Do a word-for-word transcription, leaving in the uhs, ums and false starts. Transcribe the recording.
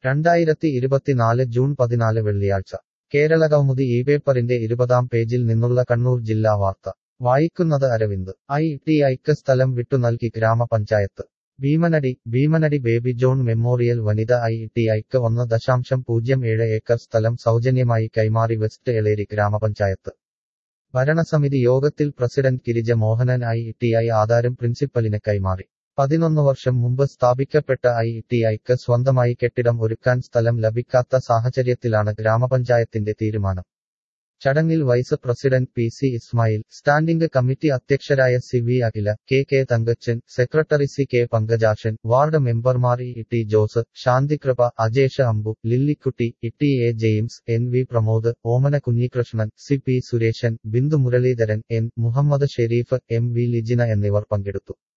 രണ്ടായിരത്തി ഇരുപത്തിനാല് ജൂൺ പതിനാല് വെള്ളിയാഴ്ച കേരളകൗമുദി ഈ പേപ്പറിന്റെ ഇരുപതാം പേജിൽ നിന്നുള്ള കണ്ണൂർ ജില്ലാ വാർത്ത വായിക്കുന്നത് അരവിന്ദ്. ഐ ടി ഐക്ക് സ്ഥലം വിട്ടുനൽകി ഗ്രാമപഞ്ചായത്ത്. Bheemanadi Bheemanadi Baby John Memorial വനിത ഐ ടി ഐക്ക് ഒന്ന് ദശാംശം പൂജ്യം ഏഴ് ഏക്കർ സ്ഥലം സൗജന്യമായി കൈമാറി വെസ്റ്റ് എളേരി ഗ്രാമപഞ്ചായത്ത്. ഭരണസമിതി യോഗത്തിൽ president Girija Mohanan I T I ആധാരം പ്രിൻസിപ്പലിന് കൈമാറി. പതിനൊന്ന് വർഷം മുമ്പ് സ്ഥാപിക്കപ്പെട്ട ഐ ടി ഐക്ക് സ്വന്തമായി കെട്ടിടം ഒരുക്കാൻ സ്ഥലം ലഭിക്കാത്ത സാഹചര്യത്തിലാണ് ഗ്രാമപഞ്ചായത്തിന്റെ തീരുമാനം. ചടങ്ങിൽ vice president P C Ismail, standing committee അധ്യക്ഷരായ C V Akhila, K K Thankachan, secretary C K Pankajakshan, ward മെമ്പർമാർ E T Jose, Shanthikripa, Ajesh Ambu, Lillykutty, E T A James, N V Pramod, Omana Kunhikrishnan, C P Suresan, Bindu Muraleedharan, N Muhammed Shareef, M V Lijina എന്നിവർ പങ്കെടുത്തു.